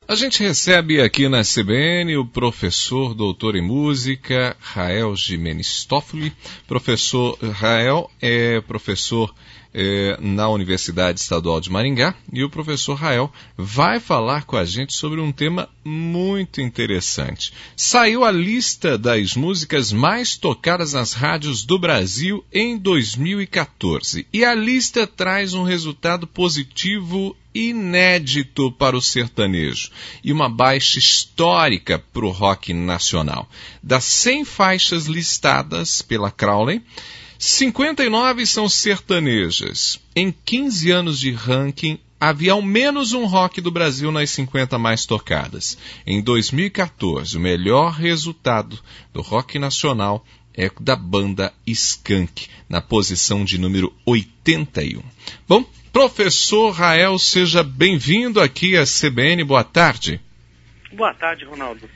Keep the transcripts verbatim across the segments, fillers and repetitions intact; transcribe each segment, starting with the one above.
A gente recebe aqui na C B N o professor doutor em música, Rael Gimenez Toffoli. Professor Rael é professor é, na Universidade Estadual de Maringá e o professor Rael vai falar com a gente sobre um tema muito interessante. Saiu a lista das músicas mais tocadas nas rádios do Brasil em dois mil e quatorze e a lista traz um resultado positivo inédito para o sertanejo e uma baixa histórica para o rock nacional. Das cem faixas listadas pela Crowley, cinquenta e nove são sertanejas. Em quinze anos de ranking, havia ao menos um rock do Brasil nas cinquenta mais tocadas. Em dois mil e quatorze, o melhor resultado do rock nacional é da banda Skank, na posição de número oitenta e um. Bom, professor Rael, seja bem-vindo aqui à C B N. Boa tarde. Boa tarde, Ronaldo.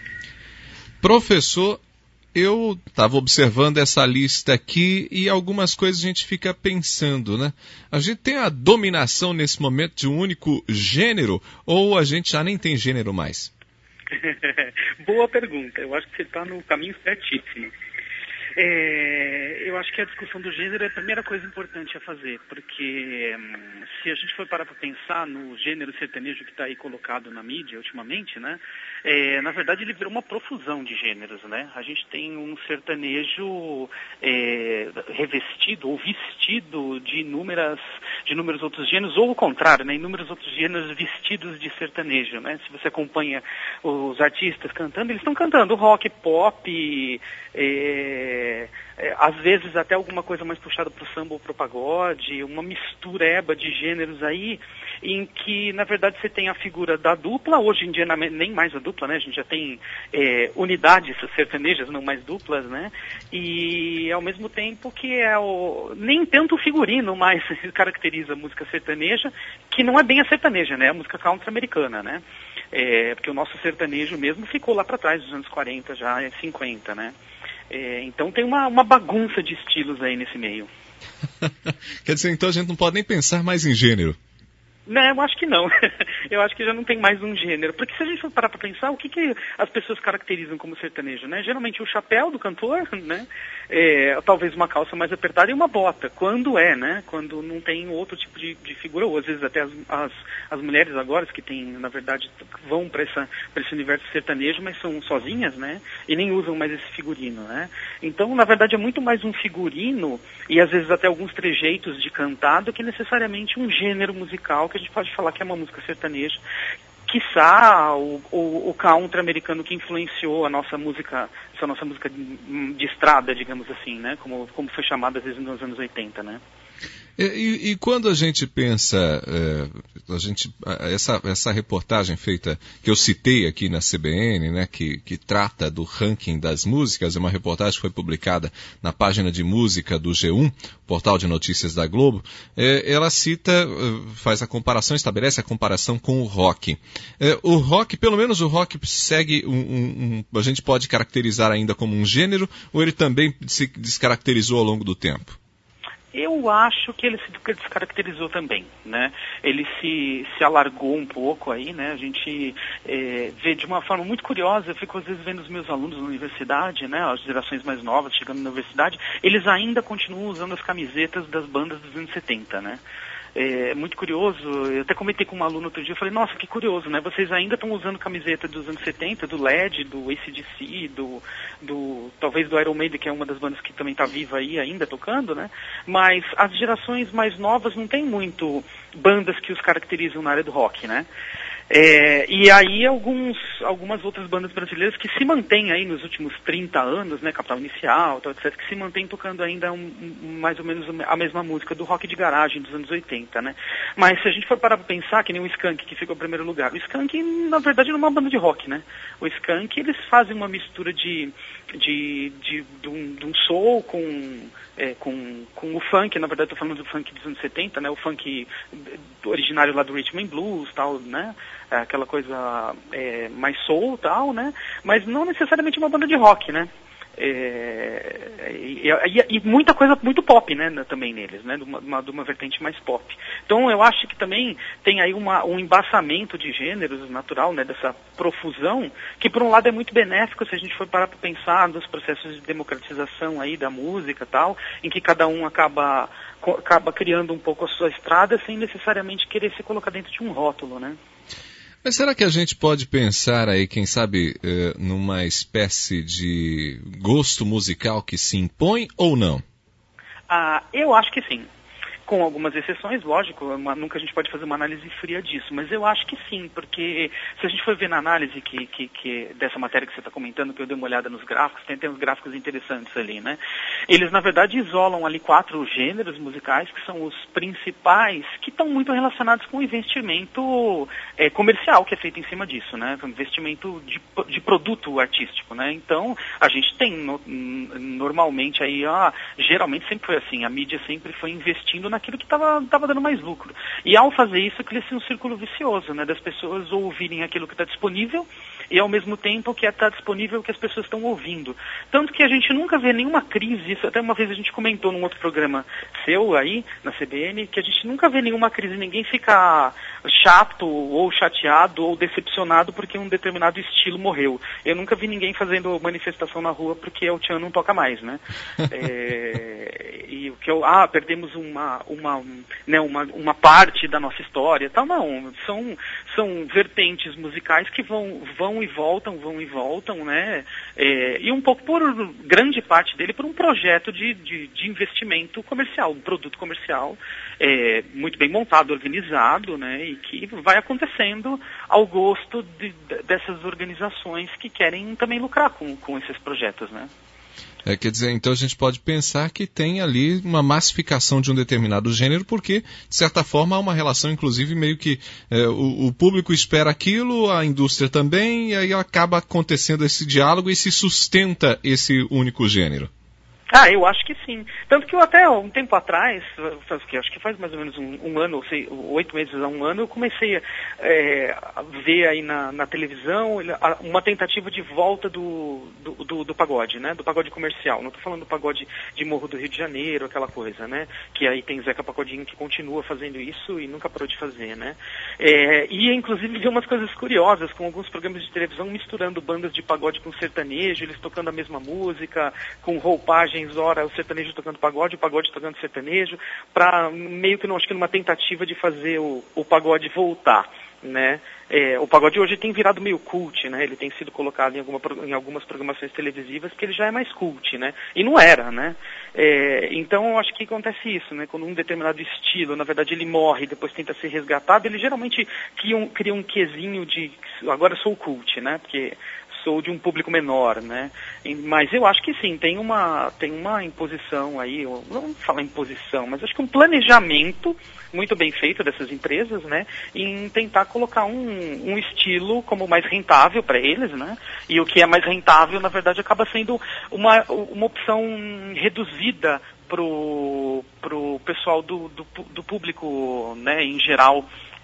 Professor, eu estava observando essa lista aqui e algumas coisas a gente fica pensando, né? A gente tem a dominação nesse momento de um único gênero ou a gente já nem tem gênero mais? Boa pergunta. Eu acho que você está no caminho certíssimo. É, eu acho que a discussão do gênero é a primeira coisa importante a fazer, porque hum, se a gente for parar para pensar no gênero sertanejo que está aí colocado na mídia ultimamente, né, é, na verdade ele virou uma profusão de gêneros, né? A gente tem um sertanejo é, revestido ou vestido de inúmeras, de inúmeros outros gêneros, ou o contrário, né, inúmeros outros gêneros vestidos de sertanejo, né? Se você acompanha os artistas cantando, eles estão cantando rock, pop, é, É, às vezes até alguma coisa mais puxada para o samba ou para o pagode, uma mistureba de gêneros aí, em que, na verdade, você tem a figura da dupla, hoje em dia nem mais a dupla, né? A gente já tem é, unidades sertanejas, não mais duplas, né? E, ao mesmo tempo, que é o... nem tanto o figurino mais caracteriza a música sertaneja, que não é bem a sertaneja, né? A música country americana, né? É, porque o nosso sertanejo mesmo ficou lá para trás, dos anos quarenta, já é cinquenta, né? É, então tem uma, uma bagunça de estilos aí nesse meio. Quer dizer, então a gente não pode nem pensar mais em gênero. Não, eu acho que não. Eu acho que já não tem mais um gênero. Porque se a gente for parar para pensar, o que, que as pessoas caracterizam como sertanejo, né? Geralmente o chapéu do cantor, né? É, talvez uma calça mais apertada e uma bota. Quando é, né? Quando não tem outro tipo de, de figura, ou às vezes até as, as, as mulheres agora, que tem, na verdade, vão para esse universo sertanejo, mas são sozinhas, né? E nem usam mais esse figurino, né? Então, na verdade, é muito mais um figurino e às vezes até alguns trejeitos de cantar do que necessariamente um gênero musical que a gente pode falar que é uma música sertaneja, quiçá o, o, o country americano que influenciou a nossa música, essa nossa música de, de estrada, digamos assim, né? Como, como foi chamada às vezes nos anos oitenta, né? E, e quando a gente pensa, é, a gente, essa, essa reportagem feita, que eu citei aqui na C B N, né, que, que trata do ranking das músicas, é uma reportagem que foi publicada na página de música do G um, portal de notícias da Globo, é, ela cita, faz a comparação, estabelece a comparação com o rock. É, o rock, pelo menos o rock segue um, um, um, a gente pode caracterizar ainda como um gênero, ou ele também se descaracterizou ao longo do tempo? Eu acho que ele se descaracterizou também, né? Ele se, se alargou um pouco aí, né? A gente é, vê de uma forma muito curiosa, eu fico às vezes vendo os meus alunos na universidade, né? As gerações mais novas chegando na universidade, eles ainda continuam usando as camisetas das bandas dos anos setenta, né? É muito curioso, eu até comentei com um aluno outro dia, eu falei, nossa, que curioso, né? Vocês ainda estão usando camiseta dos anos setenta, do L E D, do A C D C, do, do, talvez do Iron Maiden, que é uma das bandas que também está viva aí ainda tocando, né? Mas as gerações mais novas não tem muito bandas que os caracterizam na área do rock, né? É, e aí alguns, algumas outras bandas brasileiras que se mantêm aí nos últimos trinta anos, né, Capital Inicial, tal, etcétera, que se mantêm tocando ainda um, um, mais ou menos a mesma música do rock de garagem dos anos oitenta, né. Mas se a gente for parar para pensar, que nem o Skank, que ficou em primeiro lugar, o Skank, na verdade, não é uma banda de rock, né. O Skank, eles fazem uma mistura de, de, de, de, um, de um soul com... É, com, com o funk, na verdade estou falando do funk dos anos setenta, né, o funk originário lá do Rhythm and Blues, tal, né, aquela coisa é, mais soul, tal, né, mas não necessariamente uma banda de rock, né. É, e, e, e muita coisa muito pop, né, também neles, né, de uma, de uma vertente mais pop. Então eu acho que também tem aí uma, um embaçamento de gêneros natural, né, dessa profusão, que por um lado é muito benéfico se a gente for parar para pensar nos processos de democratização aí da música e tal, em que cada um acaba, acaba criando um pouco a sua estrada sem necessariamente querer se colocar dentro de um rótulo, né. Mas será que a gente pode pensar aí, quem sabe, eh, numa espécie de gosto musical que se impõe ou não? Ah, eu acho que sim. Com algumas exceções, lógico, uma, nunca a gente pode fazer uma análise fria disso, mas eu acho que sim, porque se a gente for ver na análise que, que, que dessa matéria que você está comentando, que eu dei uma olhada nos gráficos, tem, tem uns gráficos interessantes ali, né? Eles, na verdade, isolam ali quatro gêneros musicais, que são os principais, que estão muito relacionados com o investimento é, comercial que é feito em cima disso, né? Com investimento de, de produto artístico, né? Então, a gente tem no, normalmente aí, ah, geralmente sempre foi assim, a mídia sempre foi investindo na naquilo que estava dando mais lucro. E ao fazer isso, cria-se um círculo vicioso, né, das pessoas ouvirem aquilo que está disponível e ao mesmo tempo que está disponível o que as pessoas estão ouvindo. Tanto que a gente nunca vê nenhuma crise, isso até uma vez a gente comentou num outro programa seu aí, na C B N, que a gente nunca vê nenhuma crise, ninguém fica chato ou chateado ou decepcionado porque um determinado estilo morreu. Eu nunca vi ninguém fazendo manifestação na rua porque o Tchan não toca mais, né? é, e o que eu, ah, perdemos uma, uma, né, uma, uma parte da nossa história, tal, não, são, são vertentes musicais que vão, vão e voltam, vão e voltam, né, é, e um pouco por grande parte dele por um projeto de, de, de investimento comercial, um produto comercial, é, muito bem montado, organizado, né, e que vai acontecendo ao gosto de, dessas organizações que querem também lucrar com, com esses projetos, né. É, quer dizer, então a gente pode pensar que tem ali uma massificação de um determinado gênero, porque, de certa forma, há uma relação, inclusive, meio que é, o, o público espera aquilo, a indústria também, e aí acaba acontecendo esse diálogo e se sustenta esse único gênero. Ah, eu acho que sim. Tanto que eu até um tempo atrás, faz o quê? Acho que faz mais ou menos um, um ano, ou sei, oito meses a um ano, eu comecei é, a ver aí na, na televisão uma tentativa de volta do, do, do, do pagode, né? Do pagode comercial. Não estou falando do pagode de Morro do Rio de Janeiro, aquela coisa, né? Que aí tem Zeca Pagodinho que continua fazendo isso e nunca parou de fazer, né? É, e inclusive vi umas coisas curiosas, com alguns programas de televisão misturando bandas de pagode com sertanejo, eles tocando a mesma música, com roupagem hora o sertanejo tocando pagode, o pagode tocando sertanejo, para meio que não acho que numa tentativa de fazer o, o pagode voltar, né? É, o pagode hoje tem virado meio cult, né? Ele tem sido colocado em, alguma, em algumas programações televisivas que ele já é mais cult, né? E não era, né? É, então eu acho que acontece isso, né? Quando um determinado estilo, na verdade, ele morre e depois tenta ser resgatado, ele geralmente cria um, cria um quesinho de agora sou cult, né? Porque sou de um público menor, né? Mas eu acho que sim, tem uma, tem uma imposição aí, eu não vou falar imposição, mas acho que um planejamento muito bem feito dessas empresas, né? Em tentar colocar um, um estilo como mais rentável para eles, né? E o que é mais rentável, na verdade, acaba sendo uma, uma opção reduzida pro, pro pessoal do, do, do público, né, em geral.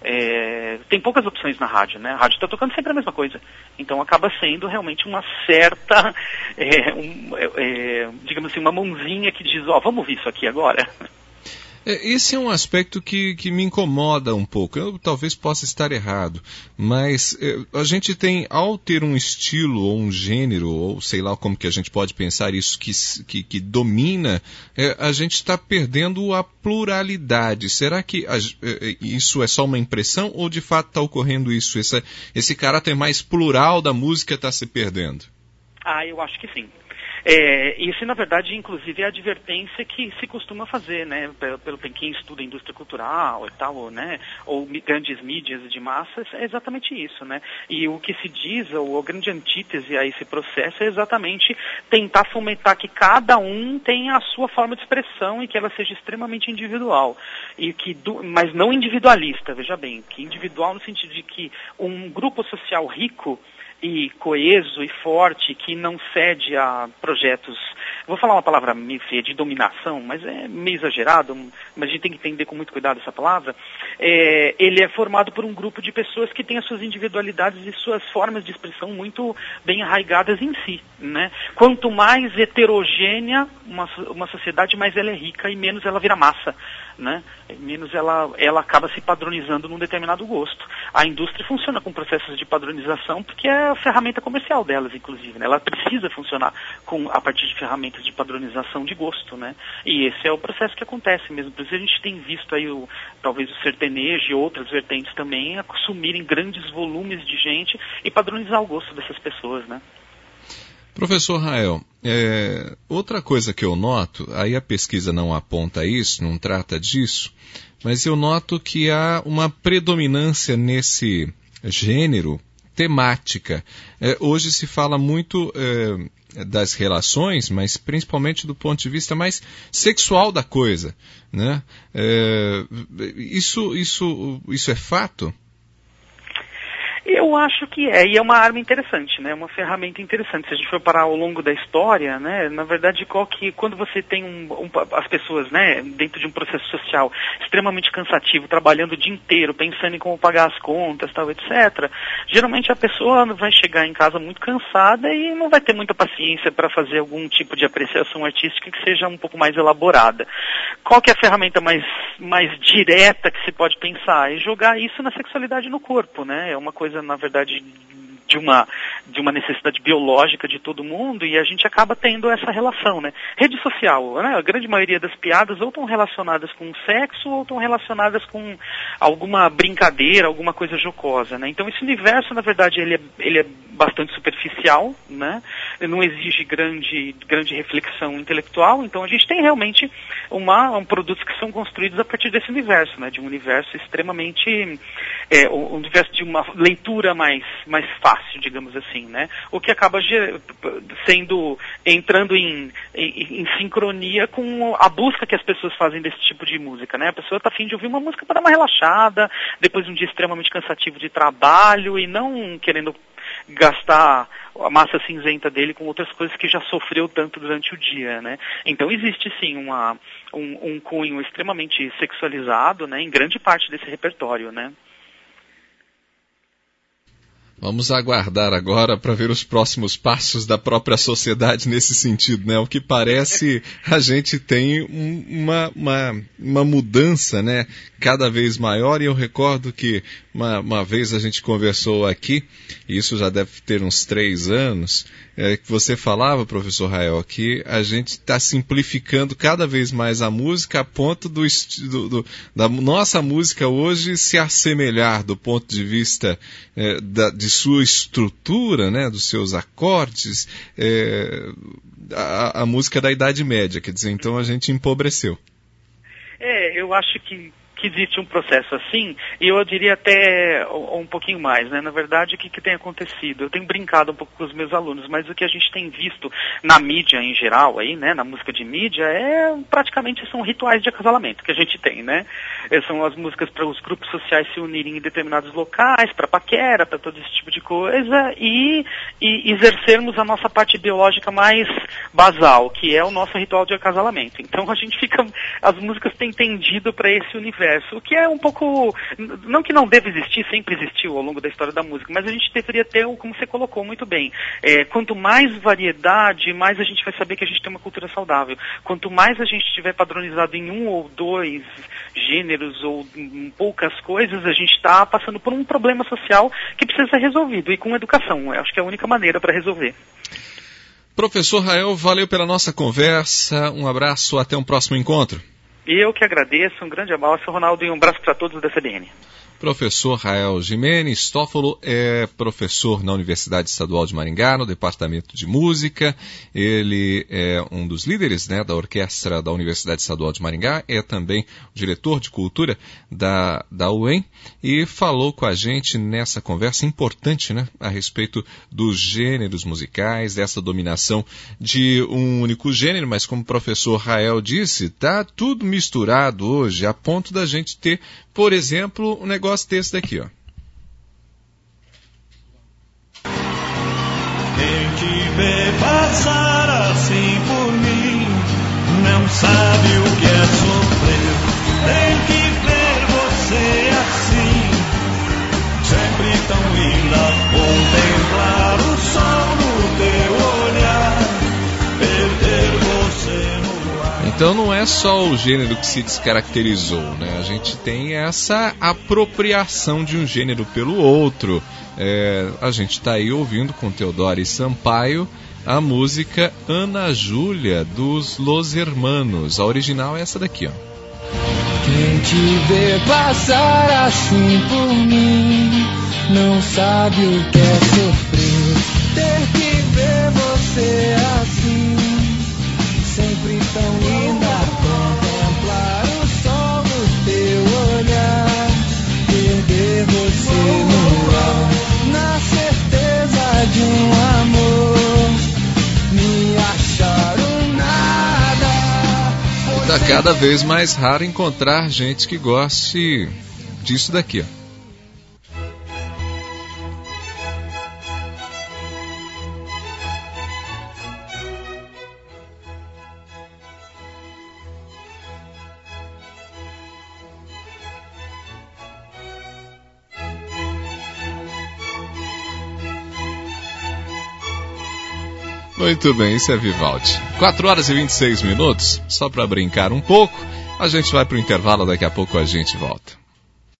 É, tem poucas opções na rádio, né? A rádio está tocando sempre a mesma coisa. Então acaba sendo realmente uma certa, é, um, é, digamos assim, uma mãozinha que diz, ó, oh, vamos ouvir isso aqui agora. Esse é um aspecto que, que me incomoda um pouco. Eu talvez possa estar errado, mas é, a gente tem, ao ter um estilo ou um gênero, ou sei lá como que a gente pode pensar isso, que, que, que domina, é, a gente está perdendo a pluralidade. Será que a, é, isso é só uma impressão ou de fato está ocorrendo isso? Esse, esse caráter mais plural da música está se perdendo? Ah, eu acho que sim. É, isso, na verdade, inclusive, é a advertência que se costuma fazer, né, pelo, pelo quem estuda a indústria cultural e tal, né, ou grandes mídias de massas, é exatamente isso, né, e o que se diz, ou a grande antítese a esse processo é exatamente tentar fomentar que cada um tenha a sua forma de expressão e que ela seja extremamente individual, e que, mas não individualista, veja bem, que individual no sentido de que um grupo social rico e coeso e forte, que não cede a projetos, vou falar uma palavra meio feia, de dominação, mas é meio exagerado, mas a gente tem que entender com muito cuidado essa palavra, é, ele é formado por um grupo de pessoas que têm as suas individualidades e suas formas de expressão muito bem arraigadas em si, né? Quanto mais heterogênea uma, uma sociedade, mais ela é rica e menos ela vira massa, né? Menos ela, ela acaba se padronizando num determinado gosto. A indústria funciona com processos de padronização porque é a ferramenta comercial delas, inclusive, né? Ela precisa funcionar com, a partir de ferramentas de padronização de gosto, né? E esse é o processo que acontece mesmo. Por isso a gente tem visto aí o, talvez o sertanejo e outras vertentes também assumirem grandes volumes de gente e padronizar o gosto dessas pessoas, né? Professor Rael, é, outra coisa que eu noto, aí a pesquisa não aponta isso, não trata disso, mas eu noto que há uma predominância nesse gênero temática. É, hoje se fala muito é, das relações, mas principalmente do ponto de vista mais sexual da coisa, né? É, isso, isso, isso é fato? Eu acho que é, e é uma arma interessante, né? Uma ferramenta interessante. Se a gente for parar ao longo da história, né? Na verdade, qual que, quando você tem um, um, as pessoas, né? Dentro de um processo social extremamente cansativo, trabalhando o dia inteiro, pensando em como pagar as contas, tal, etcétera. Geralmente a pessoa vai chegar em casa muito cansada e não vai ter muita paciência para fazer algum tipo de apreciação artística que seja um pouco mais elaborada. Qual que é a ferramenta mais, mais direta que se pode pensar? É jogar isso na sexualidade no corpo, né? É uma coisa, na verdade, de uma, de uma necessidade biológica de todo mundo, e a gente acaba tendo essa relação, né? Rede social, né? A grande maioria das piadas ou estão relacionadas com o sexo ou estão relacionadas com alguma brincadeira, alguma coisa jocosa, né? Então esse universo, na verdade, ele é, ele é bastante superficial, né? Ele não exige grande, grande reflexão intelectual, então a gente tem realmente uma, um, produtos que são construídos a partir desse universo, né? De um universo extremamente, é, um universo de uma leitura mais, mais fácil, digamos assim, né? O que acaba sendo, entrando em, em, em sincronia com a busca que as pessoas fazem desse tipo de música, né? A pessoa está a fim de ouvir uma música para dar uma relaxada, depois de um dia extremamente cansativo de trabalho, e não querendo gastar a massa cinzenta dele com outras coisas que já sofreu tanto durante o dia, né? Então existe sim uma, um, um cunho extremamente sexualizado, né, em grande parte desse repertório, né? Vamos aguardar agora para ver os próximos passos da própria sociedade nesse sentido, né? O que parece, a gente tem um, uma, uma, uma mudança, né? Cada vez maior, e eu recordo que uma, uma vez a gente conversou aqui, e isso já deve ter uns três anos, é, que você falava, professor Rael, que a gente está simplificando cada vez mais a música a ponto do, do, do, da nossa música hoje se assemelhar do ponto de vista é, da, de sua estrutura, né, dos seus acordes, é, a, a música da Idade Média, quer dizer, então a gente empobreceu. É, eu acho que que existe um processo assim, e eu diria até um, um pouquinho mais, né? Na verdade, o que, que tem acontecido? Eu tenho brincado um pouco com os meus alunos, mas o que a gente tem visto na mídia em geral, aí, né? Na música de mídia, é praticamente são rituais de acasalamento que a gente tem, né? São as músicas para os grupos sociais se unirem em determinados locais, para paquera, para todo esse tipo de coisa, e, e exercermos a nossa parte biológica mais basal, que é o nosso ritual de acasalamento. Então a gente fica, as músicas têm tendido para esse universo, o que é um pouco, não que não deve existir, sempre existiu ao longo da história da música, mas a gente deveria ter, como você colocou muito bem, é, quanto mais variedade, mais a gente vai saber que a gente tem uma cultura saudável. Quanto mais a gente estiver padronizado em um ou dois gêneros ou em poucas coisas, a gente está passando por um problema social que precisa ser resolvido, e com educação, eu acho que é a única maneira para resolver. Professor Rael, valeu pela nossa conversa, um abraço, até um próximo encontro. Eu que agradeço, um grande abraço, Ronaldo, e um abraço para todos da C B N. Professor Rael Gimenistófolo é professor na Universidade Estadual de Maringá, no Departamento de Música. Ele é um dos líderes, né, da orquestra da Universidade Estadual de Maringá, é também o diretor de cultura da, da U E M, e falou com a gente nessa conversa importante, né, a respeito dos gêneros musicais, dessa dominação de um único gênero, mas como o professor Rael disse, está tudo misturado hoje, a ponto da gente ter, por exemplo, um negócio desse daqui, ó. te vê passar assim por mim, não sabe o que é sofrer. Tem que ver você assim, sempre tão linda, contemplar o sol no teu olhar, perder você no ar. Então não é só o gênero que se descaracterizou, né? A gente tem essa apropriação de um gênero pelo outro. É, a gente está aí ouvindo com Teodoro e Sampaio a música Ana Júlia dos Los Hermanos. A original é essa daqui, ó. Quem te vê passar assim por mim não sabe o que é sofrer. Ter que ver você assim, sempre tão linda, contemplar o sol no teu olhar, perder você no ar, na certeza de um amor, me achar um nada. Tá cada vez mais raro encontrar gente que goste disso daqui, ó. Muito bem, isso é Vivaldi. quatro horas e vinte e seis minutos, só para brincar um pouco. A gente vai para o intervalo, daqui a pouco a gente volta.